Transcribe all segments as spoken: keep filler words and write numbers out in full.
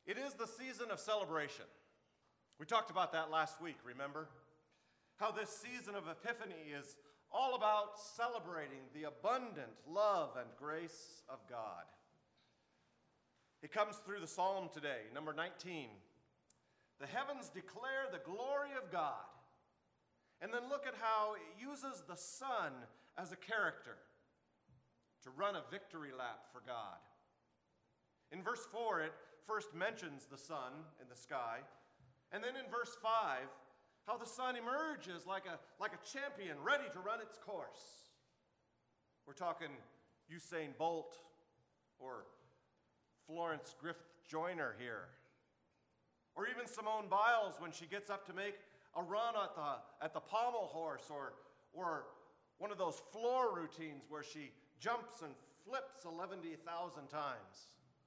It is the season of celebration. We talked about that last week, remember? How this season of Epiphany is all about celebrating the abundant love and grace of God. It comes through the psalm today, number nineteen. The heavens declare the glory of God. And then look at how it uses the sun as a character to run a victory lap for God. In verse four, it first mentions the sun in the sky. And then in verse five, how the sun emerges like a, like a champion ready to run its course. We're talking Usain Bolt or Florence Griffith Joyner here. Or even Simone Biles when she gets up to make a run at the, at the pommel horse, or, or one of those floor routines where she jumps and flips eleven thousand times.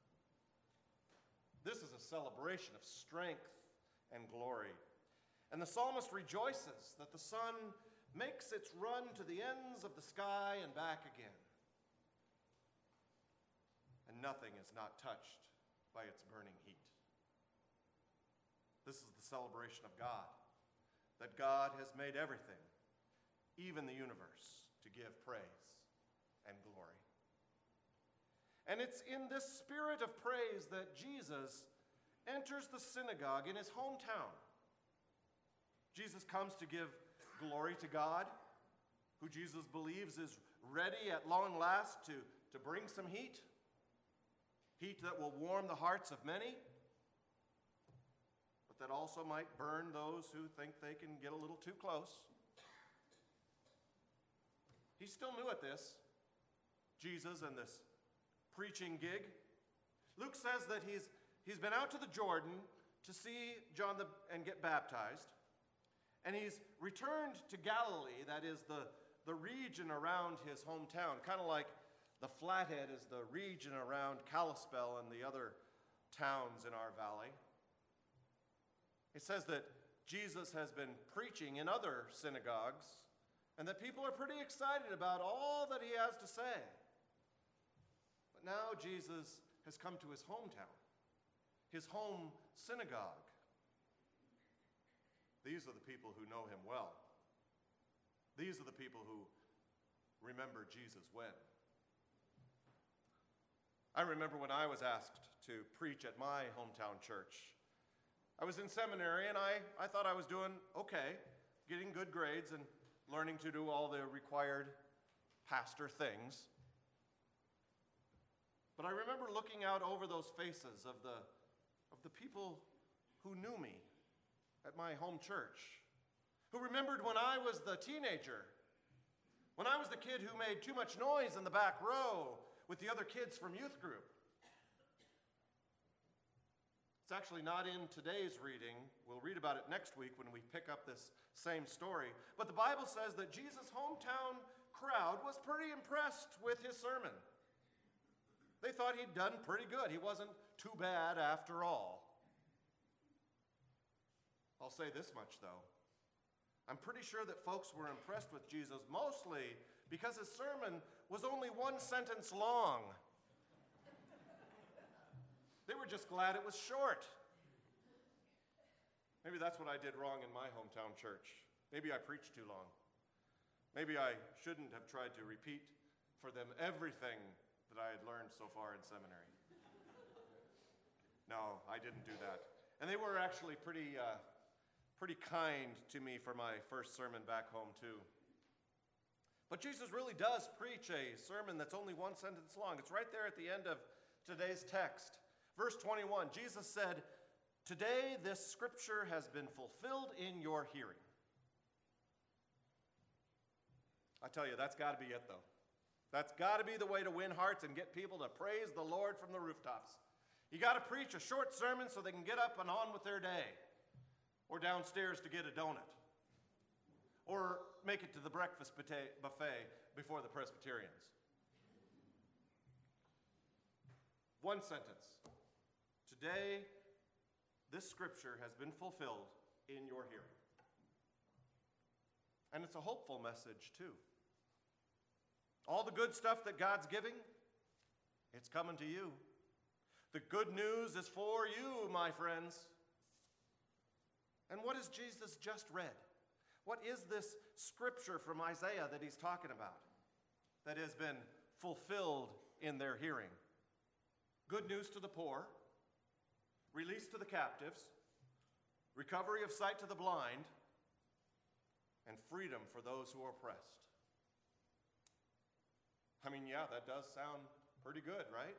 This is a celebration of strength and glory. And the psalmist rejoices that the sun makes its run to the ends of the sky and back again. And nothing is not touched by its burning heat. This is the celebration of God, that God has made everything, even the universe, to give praise and glory. And it's in this spirit of praise that Jesus enters the synagogue in his hometown. Jesus comes to give glory to God, who Jesus believes is ready at long last to, to bring some heat, heat that will warm the hearts of many, but that also might burn those who think they can get a little too close. He's still new at this, Jesus, and this preaching gig. Luke says that he's, he's been out to the Jordan to see John the, and get baptized, and he's returned to Galilee, that is the, the region around his hometown, kind of like the Flathead is the region around Kalispell and the other towns in our valley. It says that Jesus has been preaching in other synagogues and that people are pretty excited about all that he has to say. But now Jesus has come to his hometown, his home synagogue. These are the people who know him well. These are the people who remember Jesus when. I remember when I was asked to preach at my hometown church. I was in seminary, and I, I thought I was doing okay, getting good grades and learning to do all the required pastor things. But I remember looking out over those faces of the, of the people who knew me at my home church, who remembered when I was the teenager, when I was the kid who made too much noise in the back row with the other kids from youth group. It's actually not in today's reading. We'll read about it next week when we pick up this same story. But the Bible says that Jesus' hometown crowd was pretty impressed with his sermon. They thought he'd done pretty good. He wasn't too bad after all. I'll say this much, though. I'm pretty sure that folks were impressed with Jesus mostly because his sermon was only one sentence long. They were just glad it was short. Maybe that's what I did wrong in my hometown church. Maybe I preached too long. Maybe I shouldn't have tried to repeat for them everything that I had learned so far in seminary. No, I didn't do that. And they were actually pretty, uh, pretty kind to me for my first sermon back home, too. But Jesus really does preach a sermon that's only one sentence long. It's right there at the end of today's text. Verse twenty-one, Jesus said, "Today this scripture has been fulfilled in your hearing." I tell you, that's got to be it, though. That's got to be the way to win hearts and get people to praise the Lord from the rooftops. You got to preach a short sermon so they can get up and on with their day, or downstairs to get a donut, or make it to the breakfast buffet before the Presbyterians. One sentence. Today, this scripture has been fulfilled in your hearing. And it's a hopeful message, too. All the good stuff that God's giving, it's coming to you. The good news is for you, my friends. And what has Jesus just read? What is this scripture from Isaiah that he's talking about that has been fulfilled in their hearing? Good news to the poor, release to the captives, recovery of sight to the blind, and freedom for those who are oppressed. I mean, yeah, that does sound pretty good, right?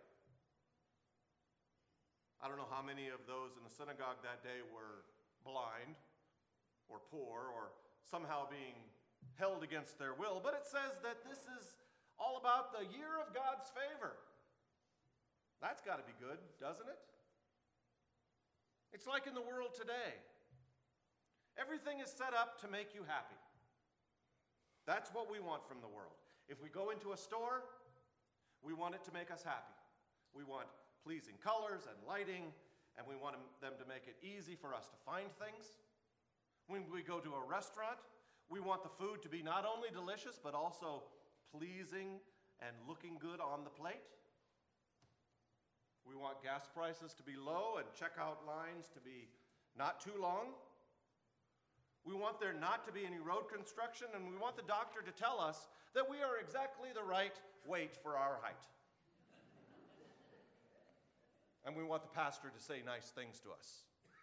I don't know how many of those in the synagogue that day were blind or poor or somehow being held against their will, but it says that this is all about the year of God's favor. That's got to be good, doesn't it? It's like in the world today. Everything is set up to make you happy. That's what we want from the world. If we go into a store, we want it to make us happy. We want pleasing colors and lighting, and we want them to make it easy for us to find things. When we go to a restaurant, we want the food to be not only delicious, but also pleasing and looking good on the plate. We want gas prices to be low and checkout lines to be not too long. We want there not to be any road construction, and we want the doctor to tell us that we are exactly the right weight for our height. And we want the pastor to say nice things to us.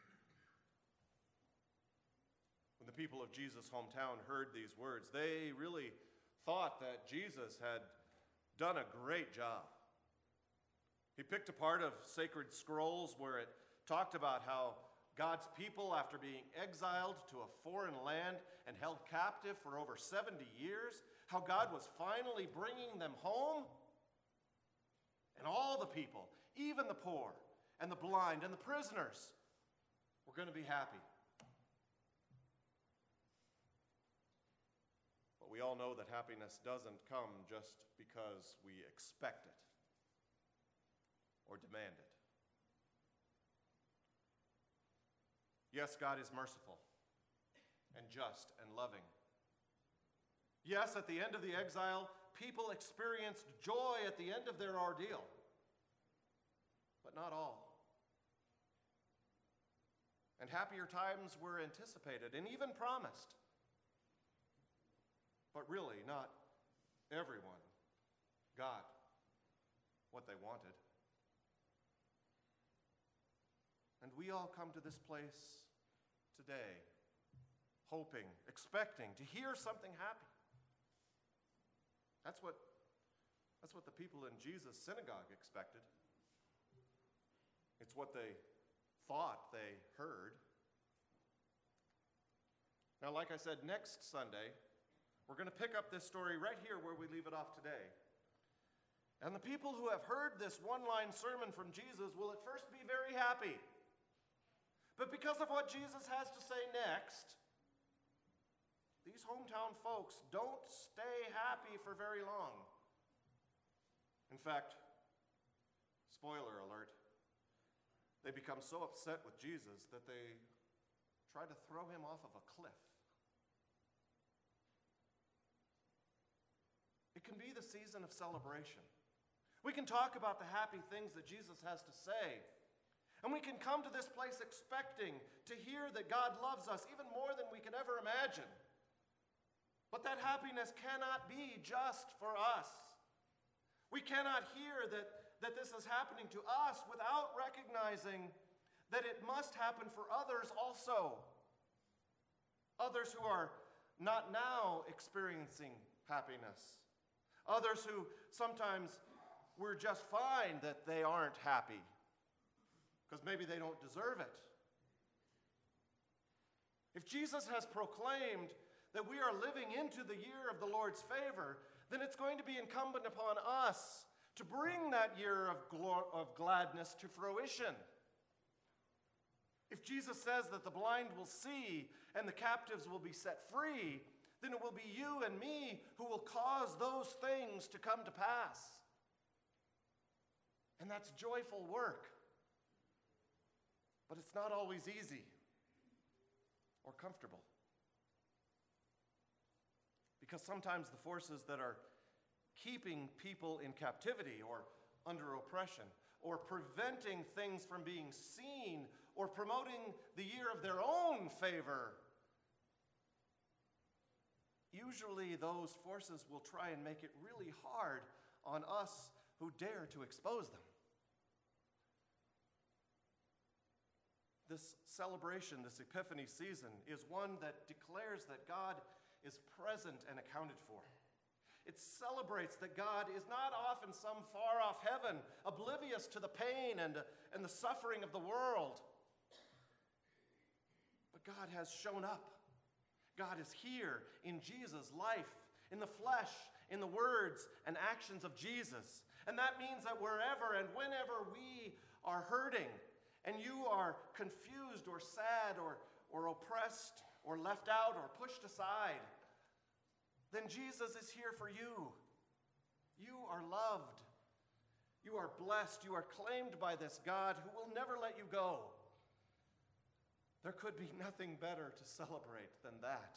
When the people of Jesus' hometown heard these words, they really thought that Jesus had done a great job. He picked a part of sacred scrolls where it talked about how God's people, after being exiled to a foreign land and held captive for over seventy years, how God was finally bringing them home. And all the people, even the poor and the blind and the prisoners, were going to be happy. But we all know that happiness doesn't come just because we expect it or demand it. Yes, God is merciful and just and loving. Yes, at the end of the exile, people experienced joy at the end of their ordeal, but not all. And happier times were anticipated and even promised. But really, not everyone got what they wanted. And we all come to this place today, hoping, expecting to hear something happy. That's what, that's what the people in Jesus' synagogue expected. It's what they thought they heard. Now, like I said, next Sunday, we're going to pick up this story right here where we leave it off today. And the people who have heard this one-line sermon from Jesus will at first be very happy. But because of what Jesus has to say next, these hometown folks don't stay happy for very long. In fact, spoiler alert, they become so upset with Jesus that they try to throw him off of a cliff. It can be the season of celebration. We can talk about the happy things that Jesus has to say. And we can come to this place expecting to hear that God loves us even more than we can ever imagine. But that happiness cannot be just for us. We cannot hear that, that this is happening to us without recognizing that it must happen for others also. Others who are not now experiencing happiness. Others who sometimes we're just fine that they aren't happy because maybe they don't deserve it. If Jesus has proclaimed that we are living into the year of the Lord's favor, then it's going to be incumbent upon us to bring that year of, glor- of gladness to fruition. If Jesus says that the blind will see and the captives will be set free, then it will be you and me who will cause those things to come to pass. And that's joyful work. But it's not always easy or comfortable. Because sometimes the forces that are keeping people in captivity or under oppression or preventing things from being seen or promoting the year of their own favor. Usually those forces will try and make it really hard on us who dare to expose them. This celebration, this Epiphany season, is one that declares that God is present and accounted for. It celebrates that God is not off in some far-off heaven, oblivious to the pain and, and the suffering of the world. But God has shown up. God is here in Jesus' life, in the flesh, in the words and actions of Jesus. And that means that wherever and whenever we are hurting, and you are confused or sad or, or oppressed or left out or pushed aside, then Jesus is here for you. You are loved. You are blessed. You are claimed by this God who will never let you go. There could be nothing better to celebrate than that.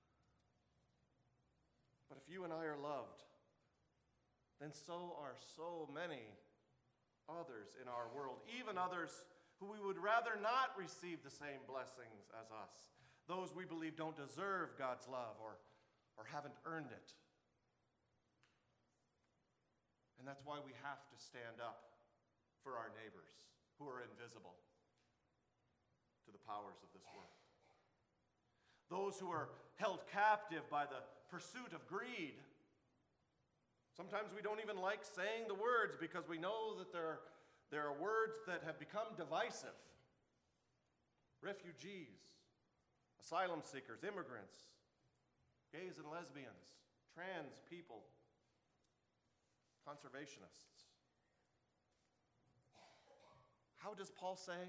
But if you and I are loved, then so are so many others in our world, even others who we would rather not receive the same blessings as us, those we believe don't deserve God's love or or haven't earned it. And that's why we have to stand up for our neighbors who are invisible to the powers of this world. Those who are held captive by the pursuit of greed. Sometimes we don't even like saying the words because we know that there are, there are words that have become divisive. Refugees, asylum seekers, immigrants, gays and lesbians, trans people, conservationists. How does Paul say?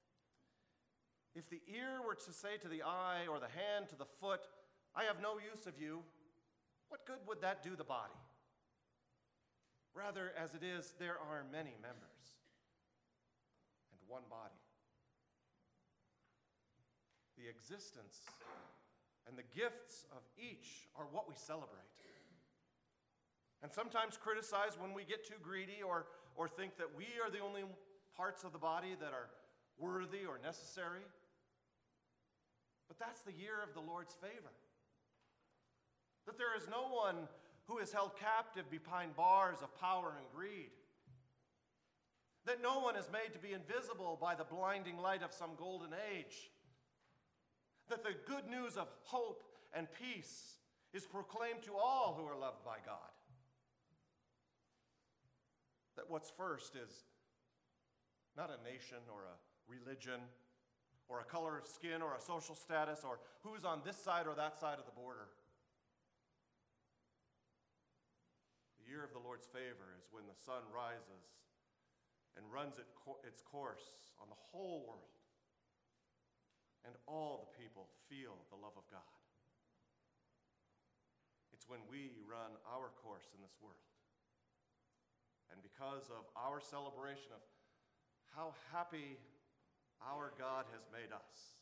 If the ear were to say to the eye or the hand to the foot, I have no use of you, what good would that do the body? Rather, as it is, there are many members and one body. The existence and the gifts of each are what we celebrate. And sometimes criticize when we get too greedy or, or think that we are the only parts of the body that are worthy or necessary. But that's the year of the Lord's favor. That there is no one who is held captive behind bars of power and greed. That no one is made to be invisible by the blinding light of some golden age. That the good news of hope and peace is proclaimed to all who are loved by God. That what's first is not a nation or a religion or a color of skin or a social status or who's on this side or that side of the border. The year of the Lord's favor is when the sun rises and runs it co- its course on the whole world. And all the people feel the love of God. It's when we run our course in this world. And because of our celebration of how happy our God has made us,